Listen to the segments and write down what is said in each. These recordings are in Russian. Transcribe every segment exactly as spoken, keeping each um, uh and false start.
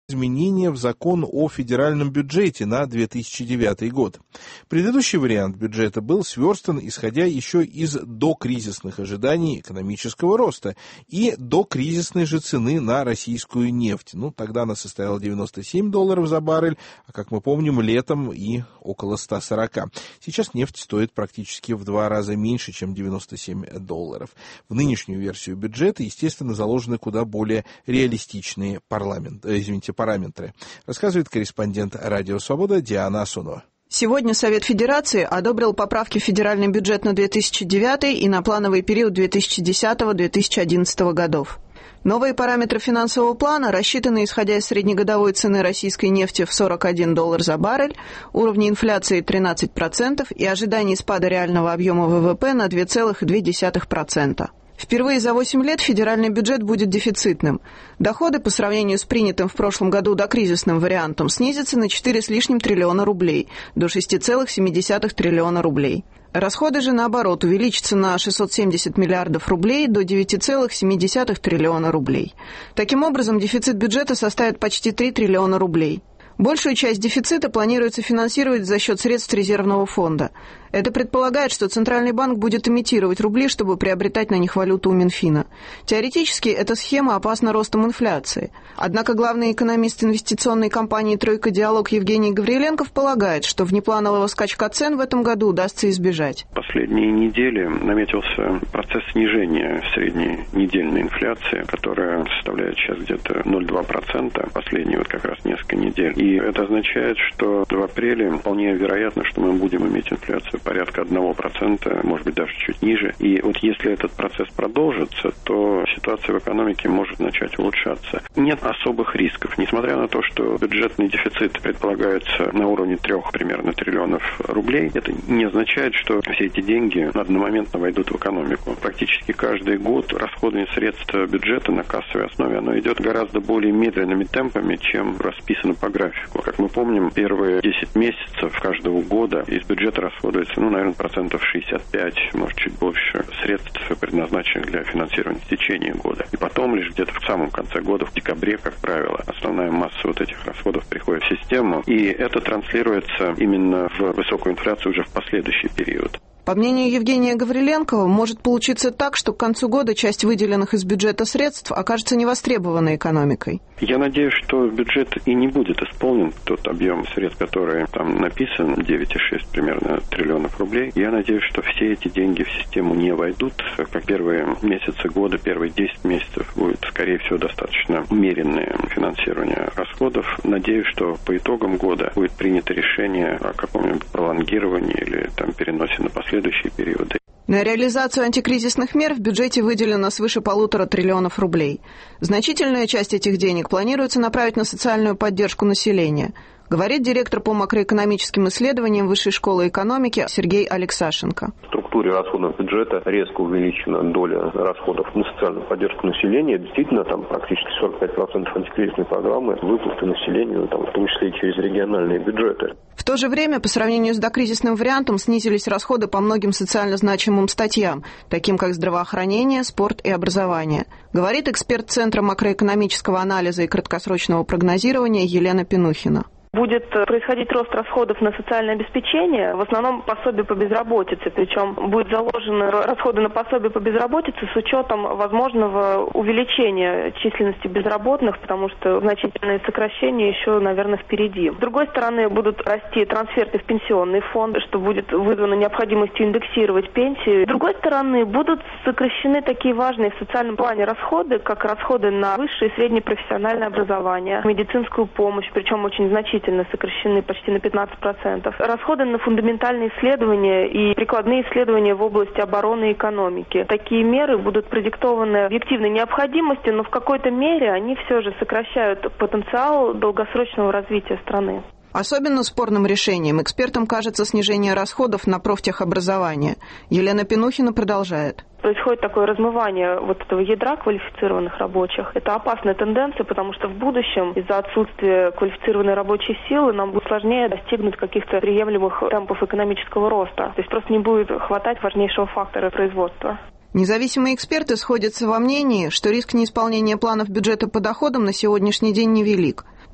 изменения в закон о федеральном бюджете на две тысячи девятый год. Предыдущий вариант бюджета был сверстан, исходя еще из докризисных ожиданий экономического роста и докризисной же цены на российскую нефть. Ну, тогда она составила девяносто семь долларов за баррель, а, как мы помним, летом и около ста сорока. Сейчас нефть стоит практически в два раза меньше, чем девяносто семь долларов. В нынешнюю версию бюджета, естественно, заложены куда более реалистичные парламент, э, извините, параметры, рассказывает корреспондент «Радио Свобода» Диана Асунова. Сегодня Совет Федерации одобрил поправки в федеральный бюджет на две тысячи девятый и на плановый период две тысячи десятого — две тысячи одиннадцатого годов. Новые параметры финансового плана рассчитаны исходя из среднегодовой цены российской нефти в сорок один доллар за баррель, уровня инфляции тринадцать процентов и ожиданий спада реального объема ВВП на два целых две десятых процента. Впервые за восемь лет федеральный бюджет будет дефицитным. Доходы по сравнению с принятым в прошлом году докризисным вариантом снизятся на четыре с лишним триллиона рублей, до шесть целых семь десятых триллиона рублей. Расходы же, наоборот, увеличатся на шестьсот семьдесят миллиардов рублей до девять целых семь десятых триллиона рублей. Таким образом, дефицит бюджета составит почти три триллиона рублей. Большую часть дефицита планируется финансировать за счет средств резервного фонда. Это предполагает, что Центральный банк будет имитировать рубли, чтобы приобретать на них валюту у Минфина. Теоретически, эта схема опасна ростом инфляции. Однако главный экономист инвестиционной компании «Тройка Диалог» Евгений Гавриленков полагает, что внепланового скачка цен в этом году удастся избежать. Последние недели наметился процесс снижения средней недельной инфляции, которая составляет сейчас где-то ноль целых два десятых процента, последние вот как раз несколько недель. И это означает, что в апреле вполне вероятно, что мы будем иметь инфляцию порядка одного процента, может быть, даже чуть ниже. И вот если этот процесс продолжится, то ситуация в экономике может начать улучшаться. Нет особых рисков. Несмотря на то, что бюджетный дефицит предполагается на уровне трех примерно триллионов рублей, это не означает, что все эти деньги одномоментно войдут в экономику. Практически каждый год расходование средств бюджета на кассовой основе, оно идет гораздо более медленными темпами, чем расписано по графику. Как мы помним, первые десять месяцев каждого года из бюджета расходуется, ну, наверное, процентов шестьдесят пять, может, чуть больше средств, предназначенных для финансирования в течение года. И потом лишь где-то в самом конце года, в декабре, как правило, основная масса вот этих расходов приходит в систему, и это транслируется именно в высокую инфляцию уже в последующий период. По мнению Евгения Гавриленкова, может получиться так, что к концу года часть выделенных из бюджета средств окажется невостребованной экономикой. Я надеюсь, что бюджет и не будет исполнен, тот объем средств, который там написан, девять целых шесть десятых примерно триллионов рублей. Я надеюсь, что все эти деньги в систему не войдут. Как первые месяцы года, первые десять месяцев будет, скорее всего, достаточно умеренное финансирование расходов. Надеюсь, что по итогам года будет принято решение о каком-нибудь пролонгировании или там переносе на последующие следующие периоды. На реализацию антикризисных мер в бюджете выделено свыше полутора триллионов рублей. Значительная часть этих денег планируется направить на социальную поддержку населения, говорит директор по макроэкономическим исследованиям Высшей школы экономики Сергей Алексашенко. В структуре расходов бюджета резко увеличена доля расходов на социальную поддержку населения. Действительно, там практически сорок пять процентов антикризисной программы выплаты населению, там, в том числе и через региональные бюджеты. В то же время, по сравнению с докризисным вариантом, снизились расходы по многим социально значимым статьям, таким как здравоохранение, спорт и образование, говорит эксперт Центра макроэкономического анализа и краткосрочного прогнозирования Елена Пинухина. Будет происходить рост расходов на социальное обеспечение, в основном пособие по безработице, причем будут заложены расходы на пособие по безработице с учетом возможного увеличения численности безработных, потому что значительные сокращения еще, наверное, впереди. С другой стороны, будут расти трансферты в пенсионный фонд, что будет вызвано необходимостью индексировать пенсии. С другой стороны, будут сокращены такие важные в социальном плане расходы, как расходы на высшее и среднее профессиональное образование, медицинскую помощь, причем очень значительно сокращены почти на пятнадцать процентов. Расходы на фундаментальные исследования и прикладные исследования в области обороны и экономики. Такие меры будут продиктованы объективной необходимостью, но в какой-то мере они все же сокращают потенциал долгосрочного развития страны. Особенно спорным решением экспертам кажется снижение расходов на профтехобразование. Елена Пинухина продолжает. Происходит такое размывание вот этого ядра квалифицированных рабочих. Это опасная тенденция, потому что в будущем из-за отсутствия квалифицированной рабочей силы нам будет сложнее достигнуть каких-то приемлемых темпов экономического роста. То есть просто не будет хватать важнейшего фактора производства. Независимые эксперты сходятся во мнении, что риск неисполнения планов бюджета по доходам на сегодняшний день невелик.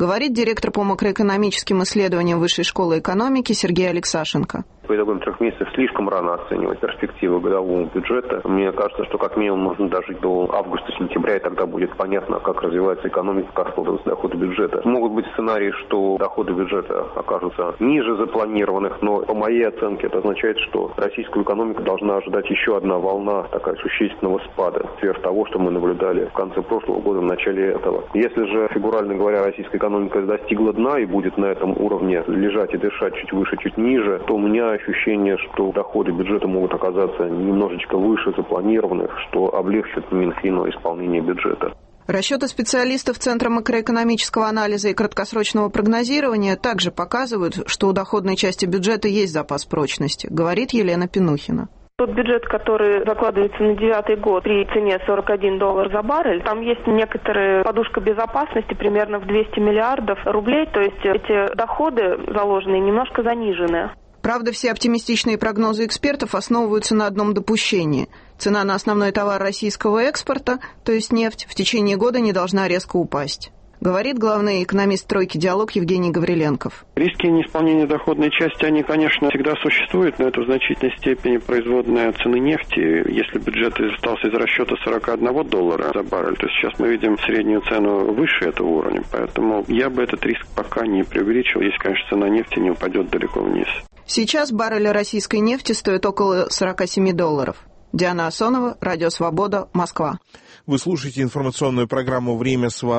говорит директор по макроэкономическим исследованиям Высшей школы экономики Сергей Алексашенко. По итогам трех месяцев слишком рано оценивать перспективы годового бюджета. Мне кажется, что как минимум нужно дожить до августа-сентября, и тогда будет понятно, как развивается экономика, как складываются доходы бюджета. Могут быть сценарии, что доходы бюджета окажутся ниже запланированных, но по моей оценке это означает, что российскую экономику должна ожидать еще одна волна такая существенного спада, сверх того, что мы наблюдали в конце прошлого года, в начале этого. Если же, фигурально говоря, российская экономика достигла дна и будет на этом уровне лежать и дышать чуть выше, чуть ниже, то у меня ощущение, что доходы бюджета могут оказаться немножечко выше запланированных, что облегчит Минфину исполнение бюджета. Расчеты специалистов Центра макроэкономического анализа и краткосрочного прогнозирования также показывают, что у доходной части бюджета есть запас прочности, говорит Елена Пинухина. Тот бюджет, который закладывается на девятый год при цене сорок один доллар за баррель, там есть некоторая подушка безопасности примерно в двести миллиардов рублей, то есть эти доходы заложенные немножко занижены. Правда, все оптимистичные прогнозы экспертов основываются на одном допущении. Цена на основной товар российского экспорта, то есть нефть, в течение года не должна резко упасть. Говорит главный экономист «Тройки Диалог» Евгений Гавриленков. Риски неисполнения доходной части, они, конечно, всегда существуют, но это в значительной степени производная цены нефти. Если бюджет остался из расчета сорок один доллара за баррель, то сейчас мы видим среднюю цену выше этого уровня. Поэтому я бы этот риск пока не преувеличил, если, конечно, цена нефти не упадет далеко вниз. Сейчас баррель российской нефти стоит около сорок семь долларов. Диана Асонова, Радио Свобода, Москва. Вы слушаете информационную программу «Время с вами».